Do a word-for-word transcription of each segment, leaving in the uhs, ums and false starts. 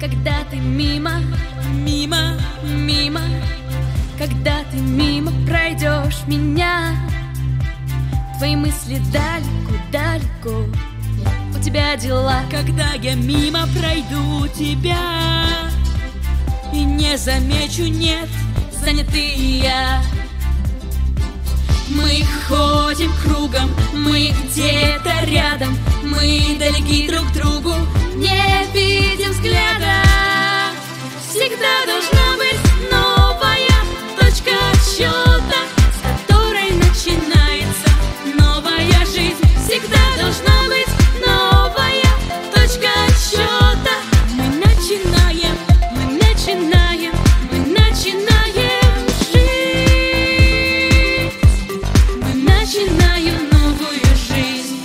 когда ты мимо, Мимо, мимо, когда ты мимо пройдешь меня. Твои мысли далеко-далеко, у тебя дела. когда я мимо пройду тебя и не замечу, нет, Занятый я. мы ходим кругом, мы где-то рядом, мы далеки друг другу, Не видим взгляда. Всегда должна быть новая точка отсчета, с которой начинается новая жизнь. всегда должна быть новая точка отсчета. Мы начинаем, Мы начинаем, мы начинаем жить. Мы начинаем новую жизнь.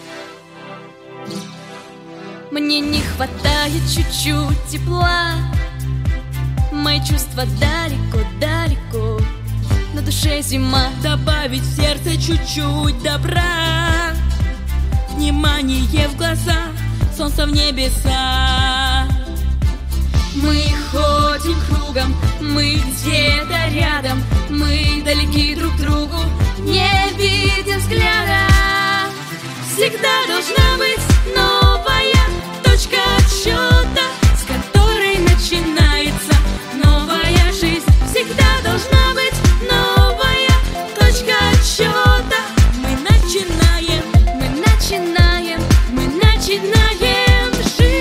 Мне не хватает чуть-чуть тепла, мои чувства далеко-далеко, на душе зима. добавить в сердце чуть-чуть добра, внимание в глаза, солнце в небеса. Мы ходим кругом, мы где-то рядом, мы далеки друг другу, не видим взгляда. Всегда должна быть новая точка отсчета, С которой начинается новая жизнь. Всегда должна быть новая точка отсчета. мы начинаем, Мы начинаем, мы начинаем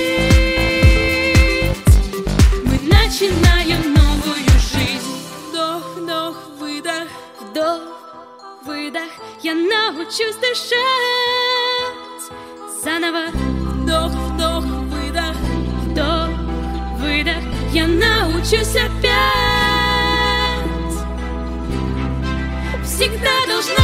жить. Мы начинаем новую жизнь. вдох, вдох, выдох, Вдох, выдох, я научусь дышать заново. вдох, вдох, выдох, Вдох, выдох, я научусь опять. Всегда должна